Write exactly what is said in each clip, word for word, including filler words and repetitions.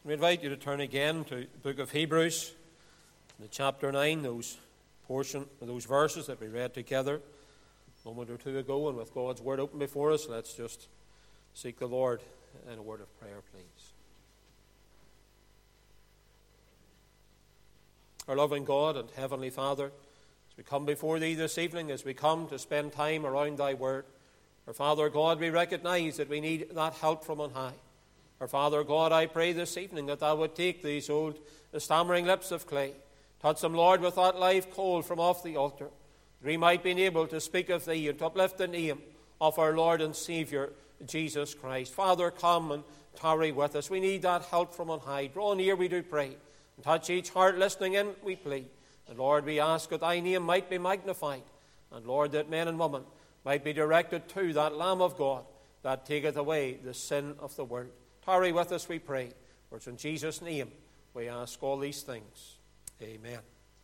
We invite you to turn again to the book of Hebrews, the chapter nine, those portion, those verses that we read together a moment or two ago, and with God's word open before us, let's just seek the Lord in a word of prayer, please. Our loving God and Heavenly Father, as we come before Thee this evening, as we come to spend time around Thy word, our Father God, we recognize that we need that help from on high. Our Father God, I pray this evening that Thou would take these old the stammering lips of clay, touch them, Lord, with that live coal from off the altar, that we might be able to speak of Thee and to uplift the name of our Lord and Saviour, Jesus Christ. Father, come and tarry with us. We need that help from on high. Draw near, we do pray, and touch each heart listening in, we plead. And Lord, we ask that Thy name might be magnified, and Lord, that men and women might be directed to that Lamb of God that taketh away the sin of the world. Tarry with us, we pray. For it's in Jesus' name we ask all these things. Amen.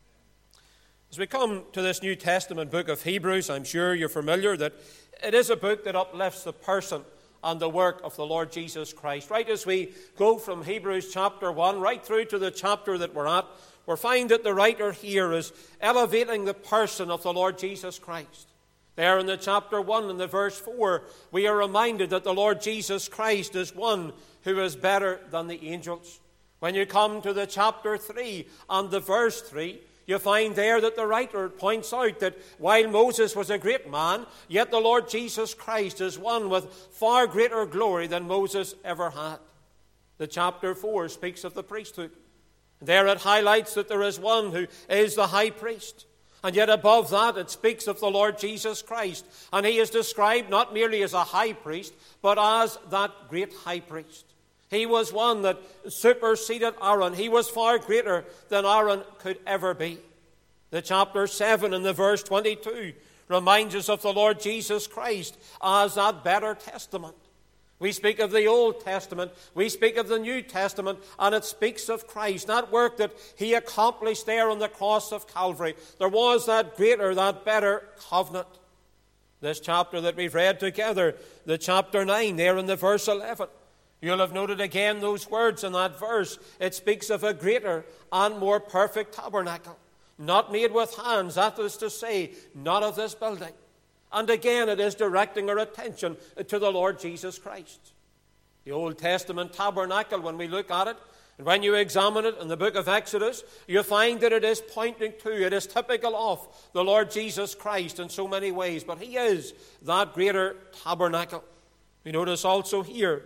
As we come to this New Testament book of Hebrews, I'm sure you're familiar that it is a book that uplifts the person and the work of the Lord Jesus Christ. Right as we go from Hebrews chapter one right through to the chapter that we're at, we find that the writer here is elevating the person of the Lord Jesus Christ. There in the chapter one and the verse four, we are reminded that the Lord Jesus Christ is one who is better than the angels. When you come to the chapter three and the verse three, you find there that the writer points out that while Moses was a great man, yet the Lord Jesus Christ is one with far greater glory than Moses ever had. The chapter four speaks of the priesthood. There it highlights that there is one who is the high priest. And yet above that it speaks of the Lord Jesus Christ. And He is described not merely as a high priest, but as that great high priest. He was one that superseded Aaron. He was far greater than Aaron could ever be. The chapter seven and the verse twenty-two reminds us of the Lord Jesus Christ as that better testament. We speak of the Old Testament, we speak of the New Testament, and it speaks of Christ, that work that He accomplished there on the cross of Calvary. There was that greater, that better covenant. This chapter that we've read together, the chapter nine, there in the verse eleven, you'll have noted again those words in that verse. It speaks of a greater and more perfect tabernacle, not made with hands, that is to say, not of this building. And again, it is directing our attention to the Lord Jesus Christ. The Old Testament tabernacle, when we look at it, and when you examine it in the book of Exodus, you find that it is pointing to, it is typical of the Lord Jesus Christ in so many ways. But He is that greater tabernacle. We notice also here,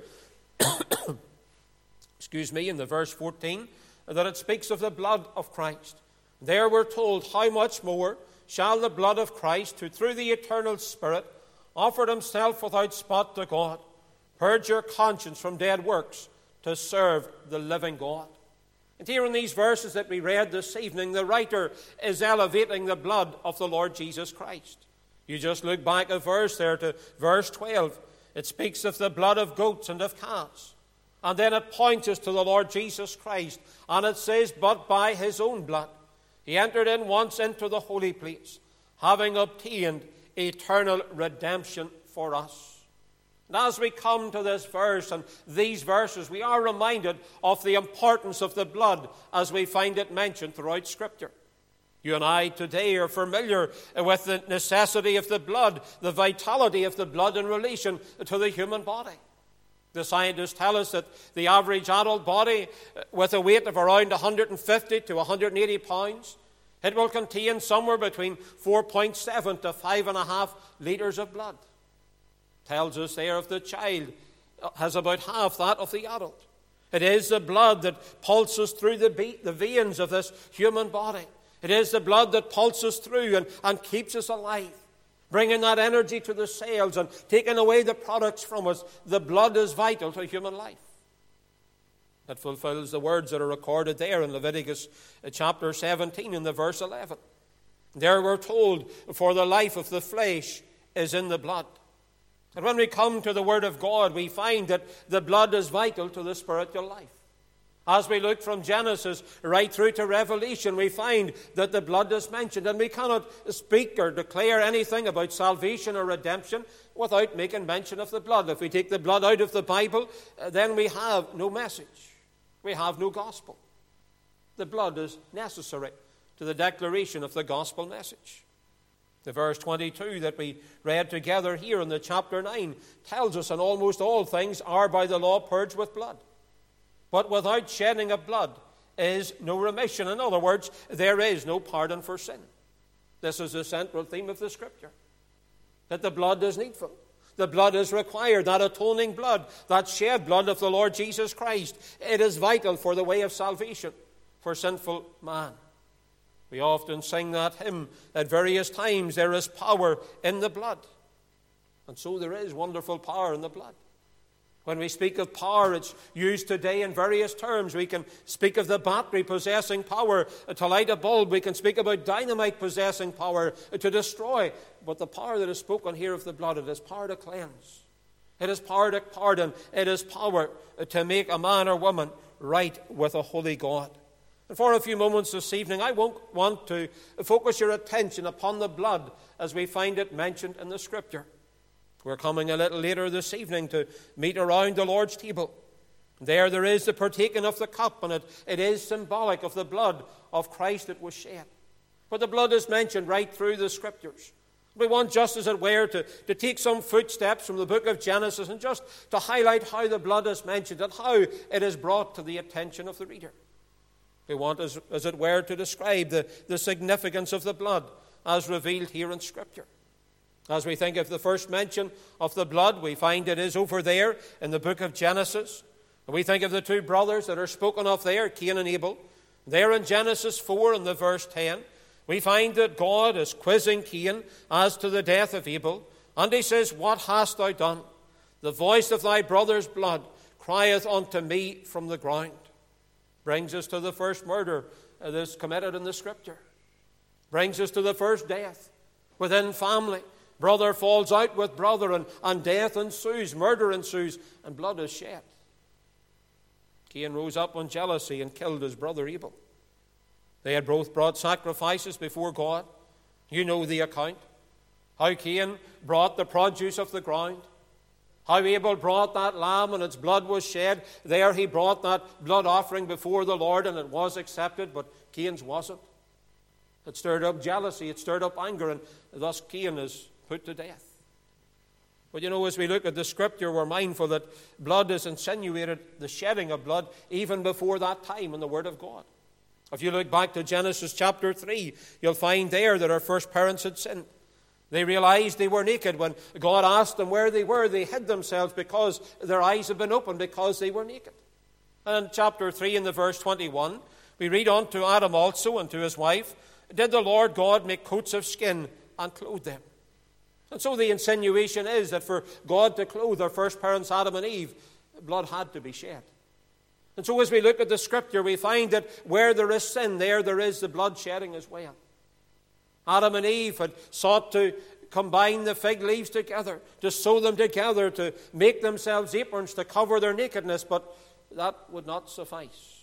excuse me, in the verse fourteen, that it speaks of the blood of Christ. There we're told how much more shall the blood of Christ, who through the eternal Spirit offered Himself without spot to God, purge your conscience from dead works to serve the living God. And here in these verses that we read this evening, the writer is elevating the blood of the Lord Jesus Christ. You just look back a verse there to verse twelve. It speaks of the blood of goats and of calves. And then it points us to the Lord Jesus Christ. And it says, but by His own blood He entered in once into the holy place, having obtained eternal redemption for us. And as we come to this verse and these verses, we are reminded of the importance of the blood as we find it mentioned throughout Scripture. You and I today are familiar with the necessity of the blood, the vitality of the blood in relation to the human body. The scientists tell us that the average adult body, with a weight of around one hundred fifty to one hundred eighty pounds, it will contain somewhere between four point seven to five point five litres of blood. Tells us there of the child has about half that of the adult. It is the blood that pulses through the, be- the veins of this human body. It is the blood that pulses through and, and keeps us alive, bringing that energy to the cells and taking away the products from us. The blood is vital to human life. It fulfills the words that are recorded there in Leviticus chapter seventeen in the verse eleven. There we're told, for the life of the flesh is in the blood. And when we come to the Word of God, we find that the blood is vital to the spiritual life. As we look from Genesis right through to Revelation, we find that the blood is mentioned, and we cannot speak or declare anything about salvation or redemption without making mention of the blood. If we take the blood out of the Bible, then we have no message. we have no gospel. The blood is necessary to the declaration of the gospel message. The verse twenty-two that we read together here in the chapter nine tells us, and almost all things are by the law purged with blood. But without shedding of blood is no remission. In other words, there is no pardon for sin. This is the central theme of the Scripture, that the blood is needful. The blood is required, that atoning blood, that shed blood of the Lord Jesus Christ. It is vital for the way of salvation for sinful man. We often sing that hymn at various times, there is power in the blood. And so there is wonderful power in the blood. When we speak of power, it's used today in various terms. We can speak of the battery possessing power to light a bulb. We can speak about dynamite possessing power to destroy. But the power that is spoken here of the blood, it is power to cleanse. It is power to pardon. It is power to make a man or woman right with a holy God. And for a few moments this evening, I won't want to focus your attention upon the blood as we find it mentioned in the Scripture. We're coming a little later this evening to meet around the Lord's table. There, there is the partaking of the cup, and it, it is symbolic of the blood of Christ that was shed. But the blood is mentioned right through the Scriptures. We want, just as it were, to, to take some footsteps from the book of Genesis and just to highlight how the blood is mentioned and how it is brought to the attention of the reader. We want, as, as it were, to describe the, the significance of the blood as revealed here in Scripture. As we think of the first mention of the blood, we find it is over there in the book of Genesis. And we think of the two brothers that are spoken of there, Cain and Abel. There in Genesis four and the verse ten, we find that God is quizzing Cain as to the death of Abel. And he says, "What hast thou done? The voice of thy brother's blood crieth unto me from the ground." Brings us to the first murder that is committed in the Scripture. Brings us to the first death within family. Brother falls out with brother, and, and death ensues, murder ensues, and blood is shed. Cain rose up in jealousy and killed his brother Abel. They had both brought sacrifices before God. You know the account. How Cain brought the produce of the ground. How Abel brought that lamb and its blood was shed. There he brought that blood offering before the Lord, and it was accepted, but Cain's wasn't. It stirred up jealousy, it stirred up anger, and thus Cain is put to death. But you know, as we look at the Scripture, we're mindful that blood is insinuated, the shedding of blood, even before that time in the Word of God. If you look back to Genesis chapter three, you'll find there that our first parents had sinned. They realized they were naked. When God asked them where they were, they hid themselves because their eyes had been opened, because they were naked. And in chapter three, in the verse twenty-one, we read on to Adam also and to his wife, "Did the Lord God make coats of skin and clothe them?" And so the insinuation is that for God to clothe our first parents, Adam and Eve, blood had to be shed. And so as we look at the Scripture, we find that where there is sin, there there is the blood shedding as well. Adam and Eve had sought to combine the fig leaves together, to sew them together, to make themselves aprons to cover their nakedness, but that would not suffice.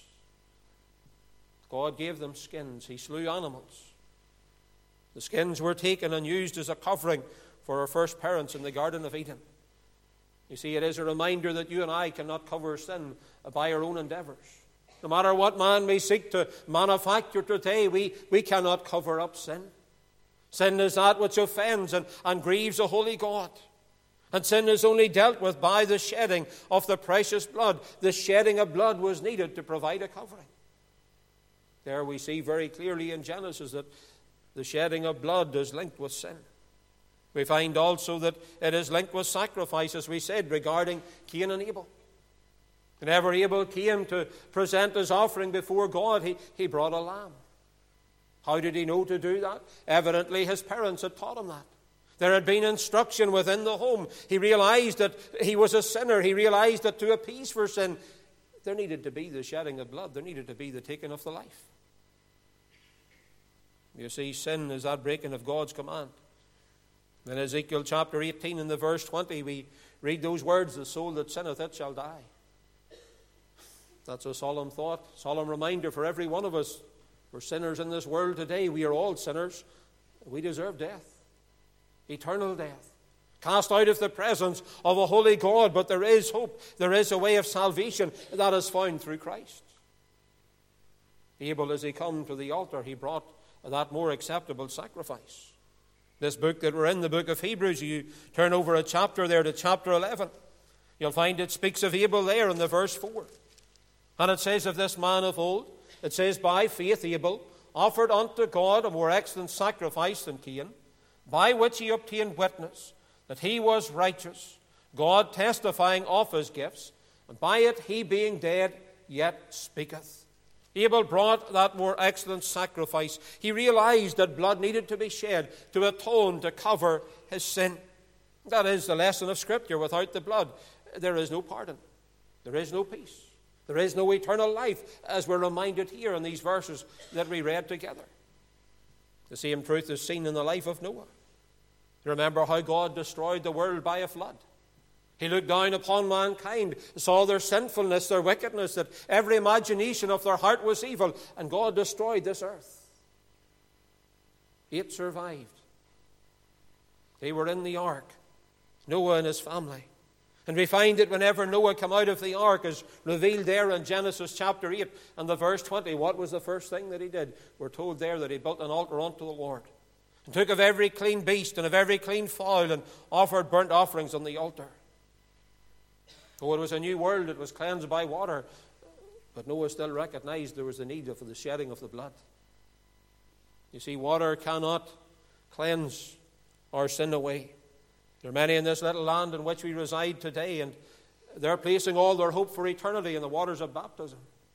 God gave them skins. He slew animals. The skins were taken and used as a covering for our first parents in the Garden of Eden. You see, it is a reminder that you and I cannot cover sin by our own endeavors. No matter what man may seek to manufacture today, we, we cannot cover up sin. Sin is that which offends and, and grieves a holy God. And sin is only dealt with by the shedding of the precious blood. The shedding of blood was needed to provide a covering. There we see very clearly in Genesis that the shedding of blood is linked with sin. We find also that it is linked with sacrifice, as we said, regarding Cain and Abel. Whenever Abel came to present his offering before God, he, he brought a lamb. How did he know to do that? Evidently, his parents had taught him that. There had been instruction within the home. He realized that he was a sinner. He realized that to appease for sin, there needed to be the shedding of blood. There needed to be the taking of the life. You see, sin is that breaking of God's command. In Ezekiel chapter eighteen, in the verse twenty, we read those words, "The soul that sinneth, it shall die." That's a solemn thought, solemn reminder for every one of us. We're sinners in this world today. We are all sinners. We deserve death, eternal death. cast out of the presence of a holy God. But there is hope. There is a way of salvation that is found through Christ. Abel, as he came to the altar, he brought that more acceptable sacrifice. This book that we're in, the book of Hebrews, you turn over a chapter there to chapter eleven. You'll find it speaks of Abel there in the verse four. And it says of this man of old, it says, by faith Abel offered unto God a more excellent sacrifice than Cain, by which he obtained witness that he was righteous, God testifying of his gifts, and by it he being dead yet speaketh. Abel brought that more excellent sacrifice. He realized that blood needed to be shed to atone, to cover his sin. That is the lesson of Scripture. Without the blood, there is no pardon. There is no peace. There is no eternal life, as we're reminded here in these verses that we read together. The same truth is seen in the life of Noah. Remember how God destroyed the world by a flood. He looked down upon mankind, saw their sinfulness, their wickedness, that every imagination of their heart was evil, and God destroyed this earth. Eight survived. They were in the ark, Noah and his family. And we find that whenever Noah came out of the ark, as revealed there in Genesis chapter eight and the verse twenty, what was the first thing that he did? We're told there that he built an altar unto the Lord, and took of every clean beast and of every clean fowl, and offered burnt offerings on the altar. Oh, it was a new world. It was cleansed by water. But Noah still recognized there was a need for the shedding of the blood. You see, water cannot cleanse our sin away. There are many in this little land in which we reside today, and they're placing all their hope for eternity in the waters of baptism.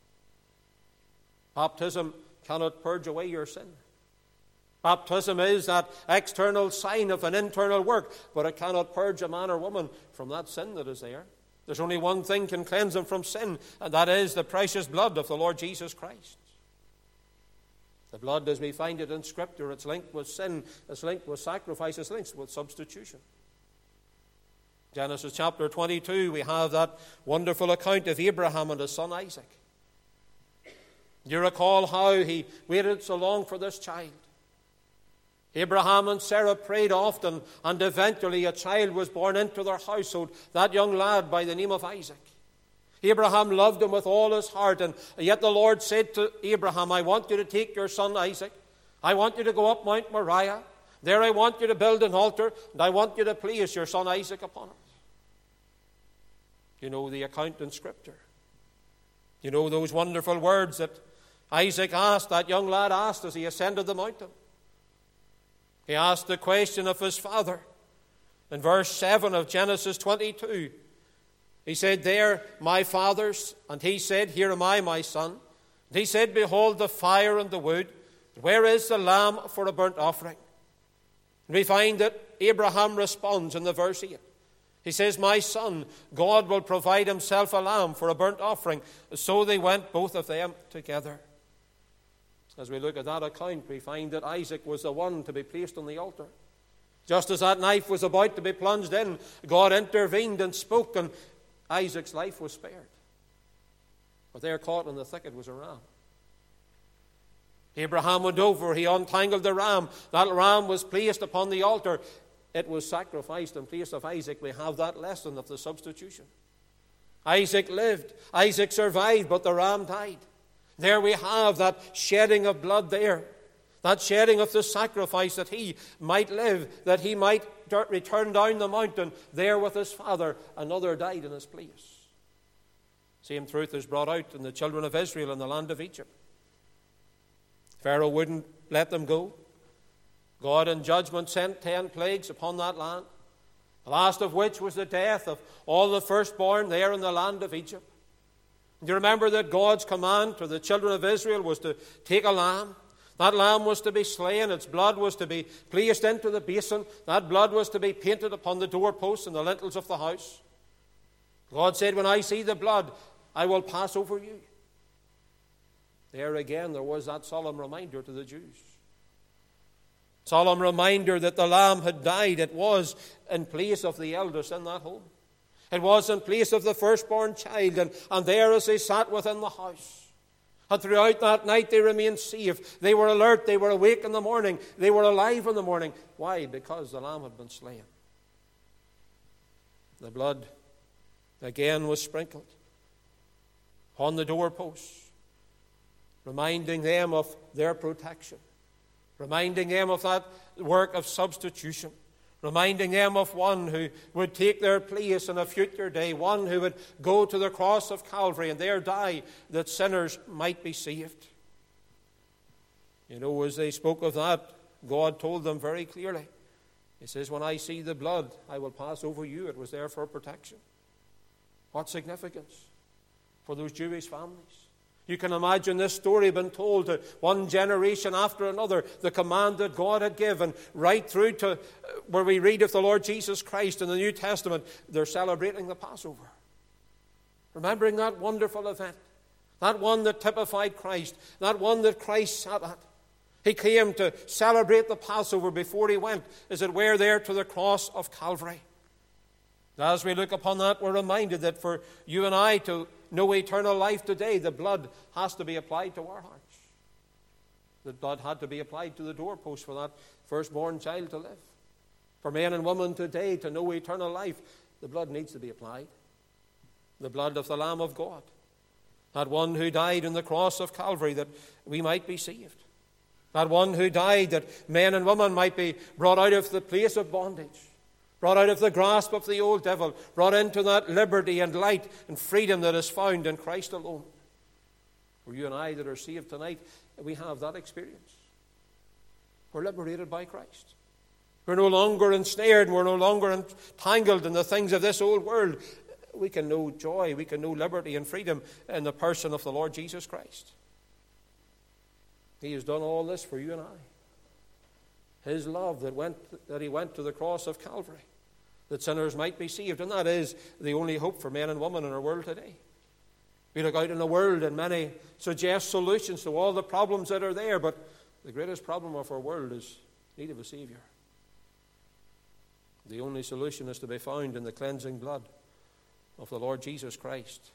Baptism cannot purge away your sin. Baptism is that external sign of an internal work, but it cannot purge a man or woman from that sin that is there. There's only one thing can cleanse them from sin, and that is the precious blood of the Lord Jesus Christ. The blood, as we find it in Scripture, it's linked with sin, it's linked with sacrifice, it's linked with substitution. Genesis chapter twenty-two, we have that wonderful account of Abraham and his son Isaac. You recall how he waited so long for this child. Abraham and Sarah prayed often, and eventually a child was born into their household, that young lad by the name of Isaac. Abraham loved him with all his heart, and yet the Lord said to Abraham, I want you to take your son Isaac. I want you to go up Mount Moriah. There I want you to build an altar, and I want you to place your son Isaac upon it. You know the account in Scripture. You know those wonderful words that Isaac asked, that young lad asked as he ascended the mountain. He asked the question of his father. In verse seven of Genesis twenty-two, he said, there, my fathers, and he said, here am I, my son. And he said, behold the fire and the wood, where is the lamb for a burnt offering? And we find that Abraham responds in the verse eight. He says, my son, God will provide himself a lamb for a burnt offering. So they went, both of them, together. As we look at that account, we find that Isaac was the one to be placed on the altar. Just as that knife was about to be plunged in, God intervened and spoke, and Isaac's life was spared. But there caught in the thicket was a ram. Abraham went over, he untangled the ram. That ram was placed upon the altar. It was sacrificed in place of Isaac. We have that lesson of the substitution. Isaac lived, Isaac survived, but the ram died. There we have that shedding of blood there, that shedding of the sacrifice that he might live, that he might return down the mountain there with his father. Another died in his place. Same truth is brought out in the children of Israel in the land of Egypt. Pharaoh wouldn't let them go. God in judgment sent ten plagues upon that land, the last of which was the death of all the firstborn there in the land of Egypt. Do you remember that God's command to the children of Israel was to take a lamb? That lamb was to be slain. Its blood was to be placed into the basin. That blood was to be painted upon the doorposts and the lintels of the house. God said, when I see the blood, I will pass over you. There again, there was that solemn reminder to the Jews. Solemn reminder that the lamb had died. It was in place of the eldest in that home. It was in place of the firstborn child, and, and there as they sat within the house. And throughout that night they remained safe. They were alert, they were awake in the morning, they were alive in the morning. Why? Because the lamb had been slain. The blood again was sprinkled on the doorposts, reminding them of their protection, reminding them of that work of substitution, reminding them of one who would take their place in a future day, one who would go to the cross of Calvary and there die that sinners might be saved. You know, as they spoke of that, God told them very clearly. He says, when I see the blood, I will pass over you. It was there for protection. What significance for those Jewish families? You can imagine this story being told to one generation after another, the command that God had given, right through to where we read of the Lord Jesus Christ in the New Testament. They're celebrating the Passover, remembering that wonderful event, that one that typified Christ, that one that Christ sat at. He came to celebrate the Passover before he went, as it were, there to the cross of Calvary. As we look upon that, we're reminded that for you and I to know eternal life today, the blood has to be applied to our hearts. The blood had to be applied to the doorpost for that firstborn child to live. For men and women today to know eternal life, the blood needs to be applied. The blood of the Lamb of God, that one who died on the cross of Calvary that we might be saved. That one who died that men and women might be brought out of the place of bondage, brought out of the grasp of the old devil, brought into that liberty and light and freedom that is found in Christ alone. For you and I that are saved tonight, we have that experience. We're liberated by Christ. We're no longer ensnared, we're no longer entangled in the things of this old world. We can know joy, we can know liberty and freedom in the person of the Lord Jesus Christ. He has done all this for you and I. His love that went that he went to the cross of Calvary, that sinners might be saved. And that is the only hope for men and women in our world today. We look out in the world and many suggest solutions to all the problems that are there, but the greatest problem of our world is need of a Savior. The only solution is to be found in the cleansing blood of the Lord Jesus Christ.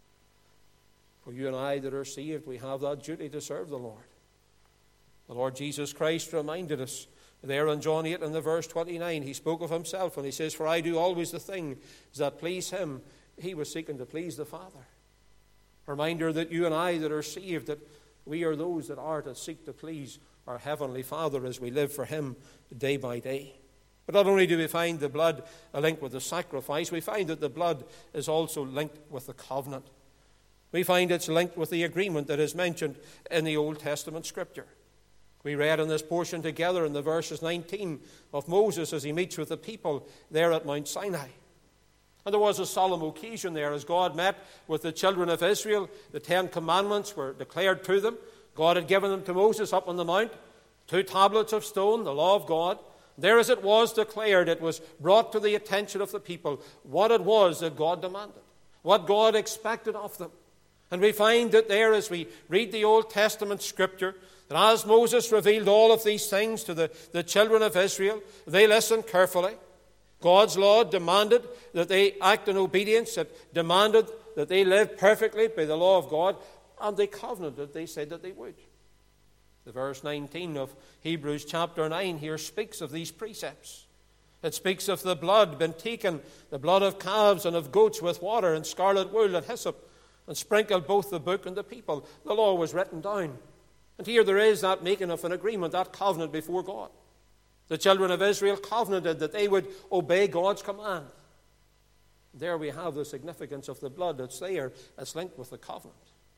For you and I that are saved, we have that duty to serve the Lord. The Lord Jesus Christ reminded us there in John eight and the verse twenty-nine. He spoke of himself and he says, for I do always the things that please him. He was seeking to please the Father. A reminder that you and I that are saved, that we are those that are to seek to please our Heavenly Father as we live for him day by day. But not only do we find the blood linked with the sacrifice, we find that the blood is also linked with the covenant. We find it's linked with the agreement that is mentioned in the Old Testament Scripture. We read in this portion together in the verses nineteen of Moses as he meets with the people there at Mount Sinai. And there was a solemn occasion there as God met with the children of Israel. The Ten Commandments were declared to them. God had given them to Moses up on the mount, two tablets of stone, the law of God. There as it was declared, it was brought to the attention of the people what it was that God demanded, what God expected of them. And we find that there as we read the Old Testament Scripture, that as Moses revealed all of these things to the, the children of Israel, they listened carefully. God's law demanded that they act in obedience. It demanded that they live perfectly by the law of God. And they covenanted, they said that they would. The verse nineteen of Hebrews chapter nine here speaks of these precepts. It speaks of the blood being taken, the blood of calves and of goats with water and scarlet wool and hyssop, and sprinkled both the book and the people. The law was written down. And here there is that making of an agreement, that covenant before God. The children of Israel covenanted that they would obey God's command. There we have the significance of the blood that's there, that's linked with the covenant.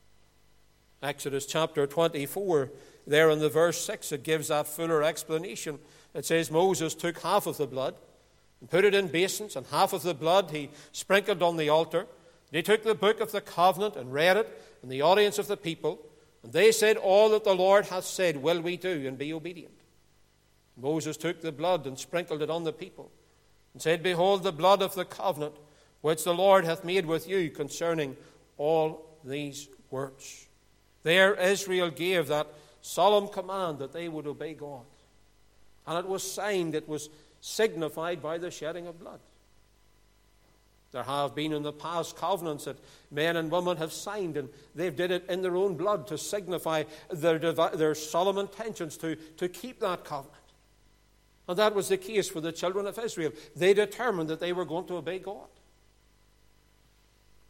Exodus chapter twenty-four, there in the verse six, it gives that fuller explanation. It says Moses took half of the blood and put it in basins, and half of the blood he sprinkled on the altar. And he took the book of the covenant and read it in the audience of the people. And they said, all that the Lord hath said will we do, and be obedient. Moses took the blood and sprinkled it on the people, and said, behold the blood of the covenant, which the Lord hath made with you concerning all these words. There Israel gave that solemn command that they would obey God. And it was signed, it was signified by the shedding of blood. There have been in the past covenants that men and women have signed, and they've did it in their own blood to signify their, their solemn intentions to, to keep that covenant. And that was the case for the children of Israel. They determined that they were going to obey God.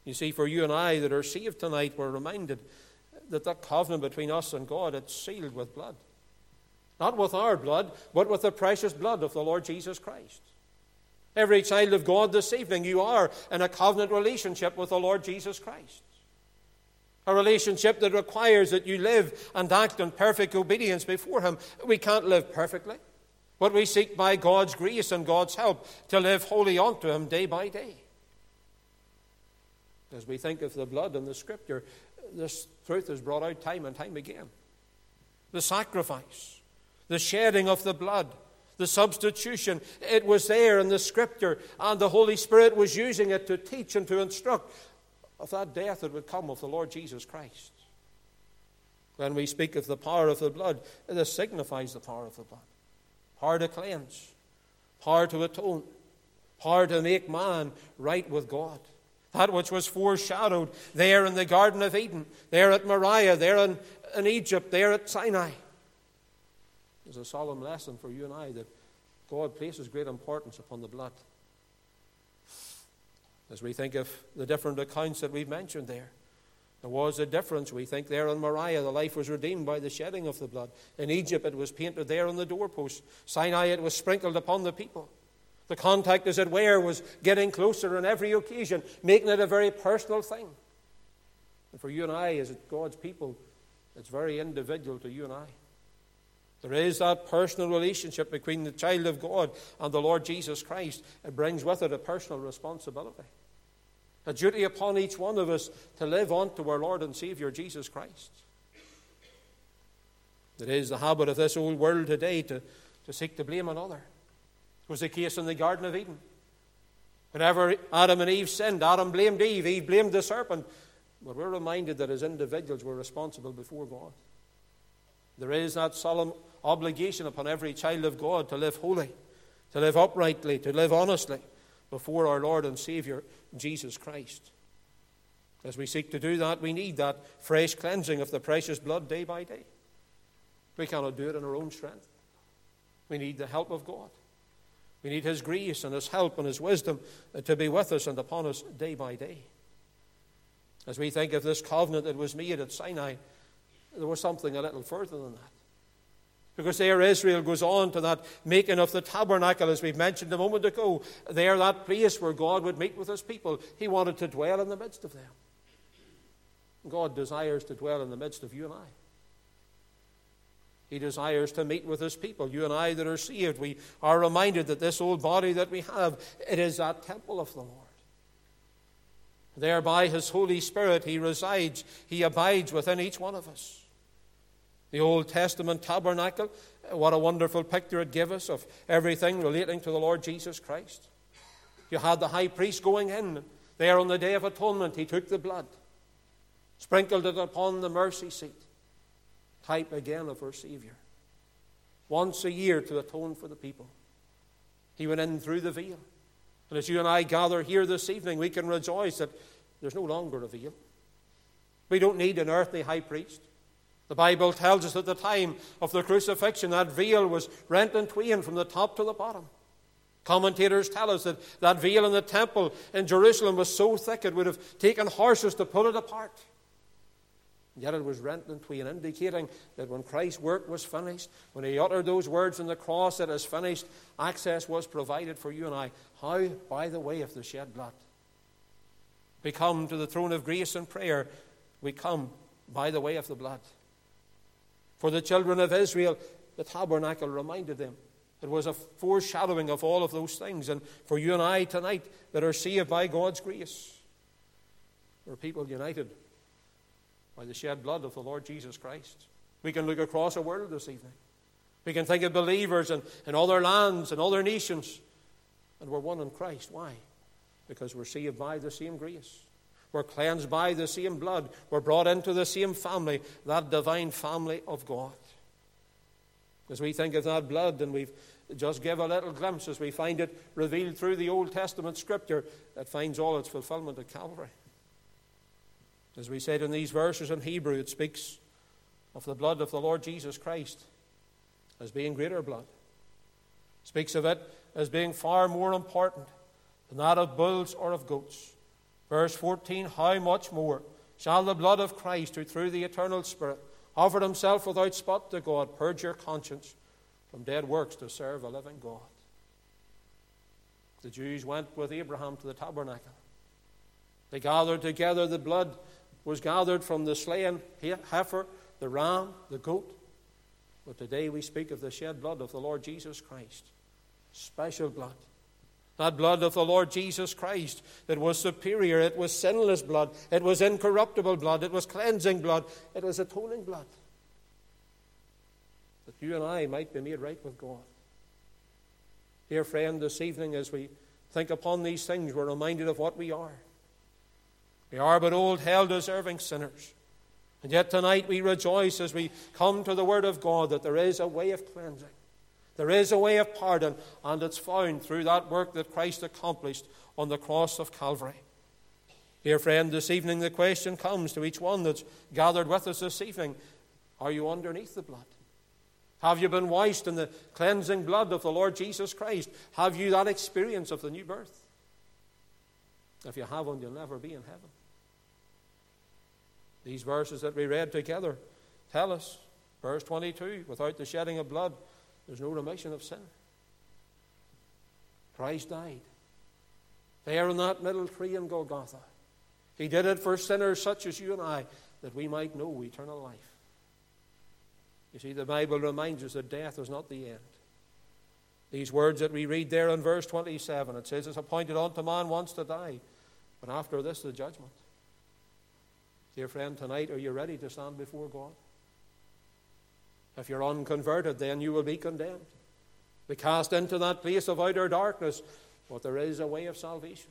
You see, for you and I that are saved tonight, we're reminded that that covenant between us and God, it's sealed with blood. Not with our blood, but with the precious blood of the Lord Jesus Christ. Every child of God this evening, you are in a covenant relationship with the Lord Jesus Christ. A relationship that requires that you live and act in perfect obedience before Him. We can't live perfectly, but we seek by God's grace and God's help to live wholly unto Him day by day. As we think of the blood in the Scripture, this truth is brought out time and time again. The sacrifice, the shedding of the blood, the substitution, it was there in the Scripture, and the Holy Spirit was using it to teach and to instruct of that death that would come of the Lord Jesus Christ. When we speak of the power of the blood, this signifies the power of the blood. Power to cleanse, power to atone, power to make man right with God. That which was foreshadowed there in the Garden of Eden, there at Moriah, there in, in Egypt, there at Sinai. There's a solemn lesson for you and I that God places great importance upon the blood. As we think of the different accounts that we've mentioned there, there was a difference. We think there in Moriah, the life was redeemed by the shedding of the blood. In Egypt, it was painted there on the doorpost. Sinai, it was sprinkled upon the people. The contact, as it were, was getting closer on every occasion, making it a very personal thing. And for you and I, as God's people, it's very individual to you and I. There is that personal relationship between the child of God and the Lord Jesus Christ. It brings with it a personal responsibility, a duty upon each one of us to live on to our Lord and Savior Jesus Christ. It is the habit of this old world today to, to seek to blame another. It was the case in the Garden of Eden. Whenever Adam and Eve sinned, Adam blamed Eve, Eve blamed the serpent. But we're reminded that as individuals we're responsible before God. There is that solemn obligation upon every child of God to live holy, to live uprightly, to live honestly before our Lord and Savior, Jesus Christ. As we seek to do that, we need that fresh cleansing of the precious blood day by day. We cannot do it in our own strength. We need the help of God. We need His grace and His help and His wisdom to be with us and upon us day by day. As we think of this covenant that was made at Sinai, there was something a little further than that. Because there Israel goes on to that making of the tabernacle, as we've mentioned a moment ago. There, that place where God would meet with His people. He wanted to dwell in the midst of them. God desires to dwell in the midst of you and I. He desires to meet with His people. You and I that are saved, we are reminded that this old body that we have, it is that temple of the Lord. There by His Holy Spirit He resides, He abides within each one of us. The Old Testament tabernacle, what a wonderful picture it gave us of everything relating to the Lord Jesus Christ. You had the high priest going in. There on the Day of Atonement, he took the blood, sprinkled it upon the mercy seat. Type again of our Savior. Once a year to atone for the people. He went in through the veil. And as you and I gather here this evening, we can rejoice that there's no longer a veil. We don't need an earthly high priest. The Bible tells us at the time of the crucifixion that veil was rent in twain from the top to the bottom. Commentators tell us that that veil in the temple in Jerusalem was so thick it would have taken horses to pull it apart. Yet it was rent in twain, indicating that when Christ's work was finished, when He uttered those words on the cross, "It is finished," access was provided for you and I. How? By the way of the shed blood. We come to the throne of grace and prayer. We come by the way of the blood. For the children of Israel, the tabernacle reminded them. It was a foreshadowing of all of those things. And for you and I tonight that are saved by God's grace, we're people united by the shed blood of the Lord Jesus Christ. We can look across a world this evening. We can think of believers in, in other lands and other nations. And we're one in Christ. Why? Because we're saved by the same grace. We're cleansed by the same blood. We're brought into the same family, that divine family of God. As we think of that blood, and we've just give a little glimpse as we find it revealed through the Old Testament Scripture, that finds all its fulfillment at Calvary. As we said in these verses in Hebrew, it speaks of the blood of the Lord Jesus Christ as being greater blood. It speaks of it as being far more important than that of bulls or of goats. Verse fourteen, how much more shall the blood of Christ, who through the eternal Spirit offered himself without spot to God, purge your conscience from dead works to serve a living God. The Jews went with Abraham to the tabernacle. They gathered together. The blood was gathered from the slain heifer, the ram, the goat. But today we speak of the shed blood of the Lord Jesus Christ. Special blood. That blood of the Lord Jesus Christ that was superior. It was sinless blood. It was incorruptible blood. It was cleansing blood. It was atoning blood. That you and I might be made right with God. Dear friend, this evening as we think upon these things, we're reminded of what we are. We are but old, hell-deserving sinners. And yet tonight we rejoice as we come to the Word of God that there is a way of cleansing. There is a way of pardon, and it's found through that work that Christ accomplished on the cross of Calvary. Dear friend, this evening the question comes to each one that's gathered with us this evening, are you underneath the blood? Have you been washed in the cleansing blood of the Lord Jesus Christ? Have you that experience of the new birth? If you haven't, you'll never be in heaven. These verses that we read together tell us, verse twenty-two, without the shedding of blood, there's no remission of sin. Christ died there on that middle tree in Golgotha. He did it for sinners such as you and I, that we might know eternal life. You see, the Bible reminds us that death is not the end. These words that we read there in verse twenty-seven, it says, it's appointed unto man once to die, but after this the judgment. Dear friend, tonight, are you ready to stand before God? If you're unconverted, then you will be condemned. Be cast into that place of outer darkness, but there is a way of salvation.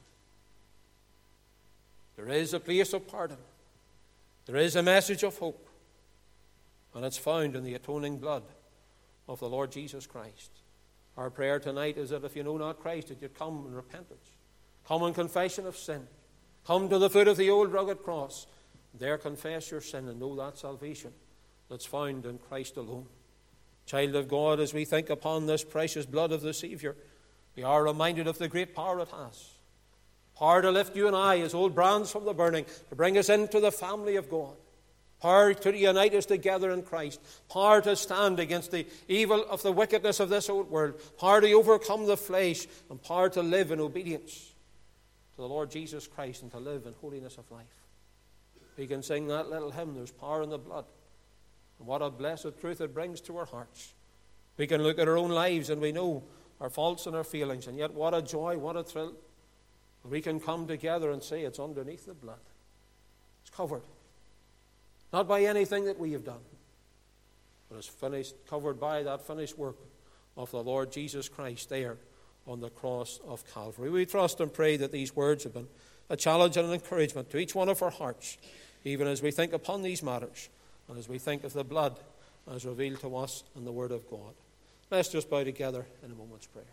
There is a place of pardon. There is a message of hope. And it's found in the atoning blood of the Lord Jesus Christ. Our prayer tonight is that if you know not Christ, that you come in repentance. Come in confession of sin. Come to the foot of the old rugged cross. There confess your sin and know that salvation that's found in Christ alone. Child of God, as we think upon this precious blood of the Savior, we are reminded of the great power it has. Power to lift you and I as old brands from the burning, to bring us into the family of God. Power to unite us together in Christ. Power to stand against the evil of the wickedness of this old world. Power to overcome the flesh, and power to live in obedience to the Lord Jesus Christ and to live in holiness of life. We can sing that little hymn, there's power in the blood. And what a blessed truth it brings to our hearts. We can look at our own lives and we know our faults and our feelings, and yet what a joy, what a thrill. We can come together and say it's underneath the blood. It's covered. Not by anything that we have done, but it's finished, covered by that finished work of the Lord Jesus Christ there on the cross of Calvary. We trust and pray that these words have been a challenge and an encouragement to each one of our hearts, even as we think upon these matters and as we think of the blood as revealed to us in the Word of God. Let's just bow together in a moment's prayer.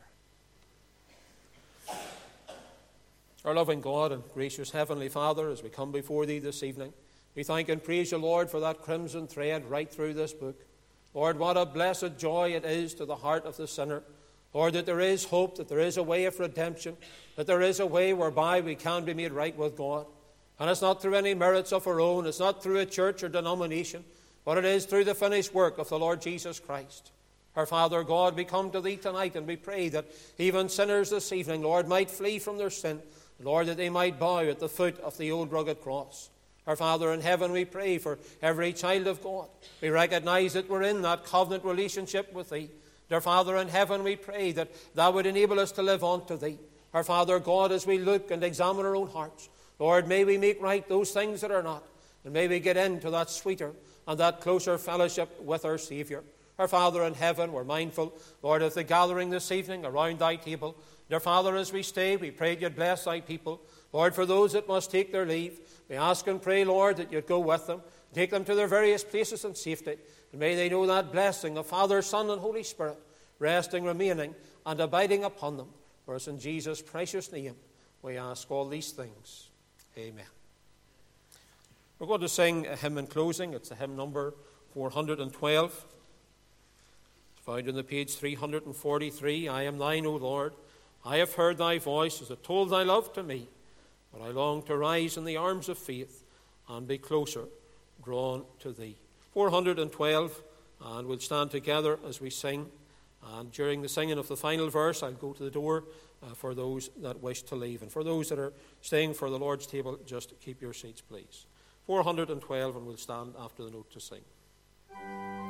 Our loving God and gracious Heavenly Father, as we come before Thee this evening, we thank and praise You, Lord, for that crimson thread right through this book. Lord, what a blessed joy it is to the heart of the sinner. Lord, that there is hope, that there is a way of redemption, that there is a way whereby we can be made right with God. And it's not through any merits of our own, it's not through a church or denomination, but it is through the finished work of the Lord Jesus Christ. Our Father God, we come to Thee tonight and we pray that even sinners this evening, Lord, might flee from their sin, Lord, that they might bow at the foot of the old rugged cross. Our Father in heaven, we pray for every child of God. We recognize that we're in that covenant relationship with Thee. Dear Father in heaven, we pray that Thou would enable us to live unto Thee. Our Father God, as we look and examine our own hearts, Lord, may we make right those things that are not, and may we get into that sweeter and that closer fellowship with our Saviour. Our Father in heaven, we're mindful, Lord, of the gathering this evening around Thy table. Dear Father, as we stay, we pray You'd bless Thy people. Lord, for those that must take their leave, we ask and pray, Lord, that You'd go with them, take them to their various places in safety, and may they know that blessing of Father, Son, and Holy Spirit, resting, remaining, and abiding upon them. For us in Jesus' precious name, we ask all these things. Amen. We're going to sing a hymn in closing. It's the hymn number four hundred twelve. It's found on the page three hundred forty-three. I am Thine, O Lord. I have heard Thy voice as it told Thy love to me. but I long to rise in the arms of faith and be closer drawn to thee. four hundred twelve, and we'll stand together as we sing. And during the singing of the final verse, I'll go to the door uh, for those that wish to leave. And for those that are staying for the Lord's table, just keep your seats, please. four hundred twelve, and we'll stand after the note to sing.